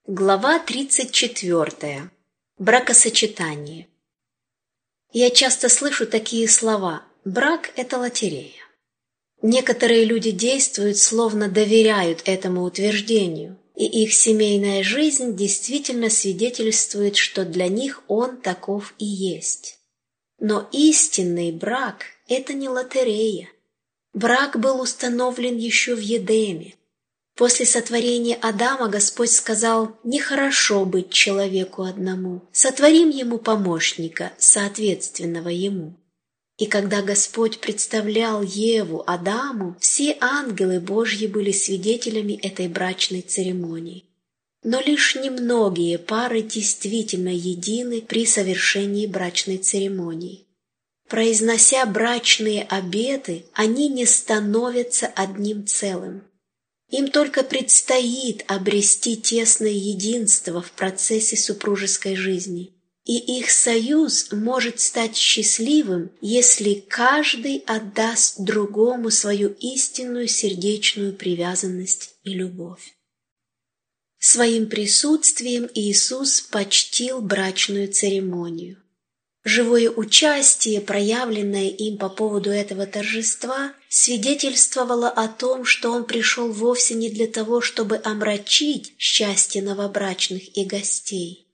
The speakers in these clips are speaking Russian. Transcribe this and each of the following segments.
Глава 34. Бракосочетание. Я часто слышу такие слова: брак – это лотерея. Некоторые люди действуют, словно доверяют этому утверждению, и их семейная жизнь действительно свидетельствует, что для них он таков и есть. Но истинный брак – это не лотерея. Брак был установлен еще в Едеме. После сотворения Адама Господь сказал: «Нехорошо быть человеку одному, сотворим ему помощника, соответственного ему». И когда Господь представлял Еву Адаму, все ангелы Божьи были свидетелями этой брачной церемонии. Но лишь немногие пары действительно едины при совершении брачной церемонии. Произнося брачные обеты, они не становятся одним целым. Им только предстоит обрести тесное единство в процессе супружеской жизни, и их союз может стать счастливым, если каждый отдаст другому свою истинную сердечную привязанность и любовь. Своим присутствием Иисус почтил брачную церемонию. Живое участие, проявленное им по поводу этого торжества, свидетельствовало о том, что он пришел вовсе не для того, чтобы омрачить счастье новобрачных и гостей.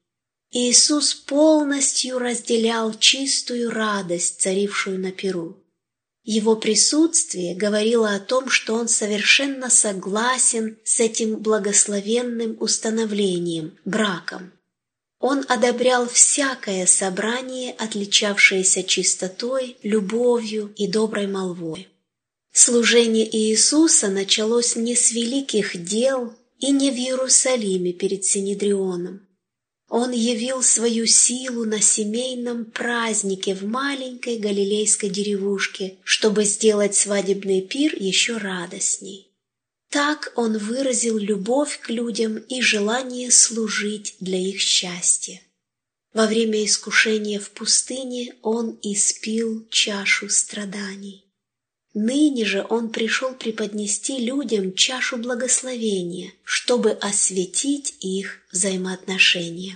Иисус полностью разделял чистую радость, царившую на пиру. Его присутствие говорило о том, что он совершенно согласен с этим благословенным установлением, браком. Он одобрял всякое собрание, отличавшееся чистотой, любовью и доброй молвой. Служение Иисуса началось не с великих дел и не в Иерусалиме перед Синедрионом. Он явил свою силу на семейном празднике в маленькой галилейской деревушке, чтобы сделать свадебный пир еще радостней. Так он выразил любовь к людям и желание служить для их счастья. Во время искушения в пустыне он испил чашу страданий. Ныне же он пришел преподнести людям чашу благословения, чтобы осветить их взаимоотношения.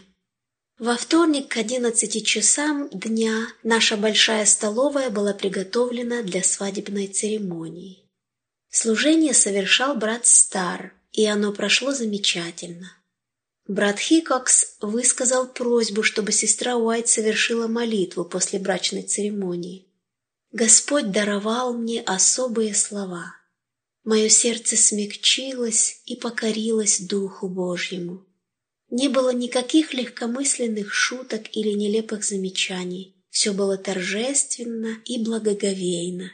Во вторник к 11 часам дня наша большая столовая была приготовлена для свадебной церемонии. Служение совершал брат Стар, и оно прошло замечательно. Брат Хикокс высказал просьбу, чтобы сестра Уайт совершила молитву после брачной церемонии. Господь даровал мне особые слова. Мое сердце смягчилось и покорилось Духу Божьему. Не было никаких легкомысленных шуток или нелепых замечаний. Все было торжественно и благоговейно.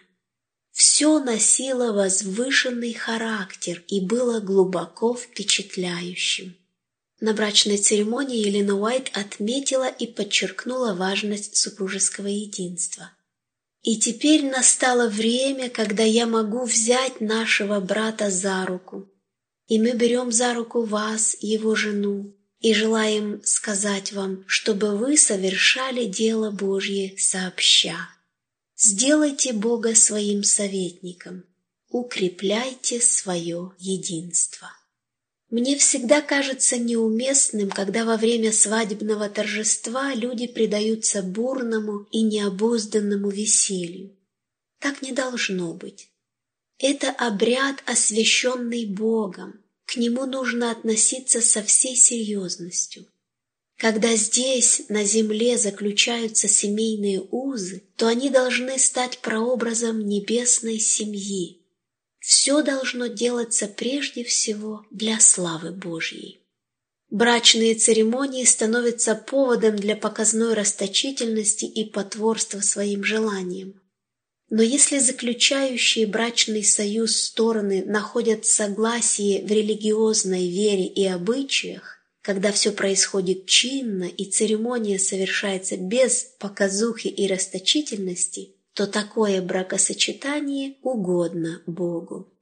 Все носило возвышенный характер и было глубоко впечатляющим. На брачной церемонии Елена Уайт отметила и подчеркнула важность супружеского единства. «И теперь настало время, когда я могу взять нашего брата за руку, и мы берем за руку вас, его жену, и желаем сказать вам, чтобы вы совершали дело Божье сообща. Сделайте Бога своим советником, укрепляйте свое единство». Мне всегда кажется неуместным, когда во время свадебного торжества люди предаются бурному и необузданному веселью. Так не должно быть. Это обряд, освященный Богом, к нему нужно относиться со всей серьезностью. Когда здесь, на земле, заключаются семейные узы, то они должны стать прообразом небесной семьи. Все должно делаться прежде всего для славы Божьей. Брачные церемонии становятся поводом для показной расточительности и потворства своим желаниям. Но если заключающие брачный союз стороны находят согласие в религиозной вере и обычаях, когда все происходит чинно и церемония совершается без показухи и расточительности, то такое бракосочетание угодно Богу.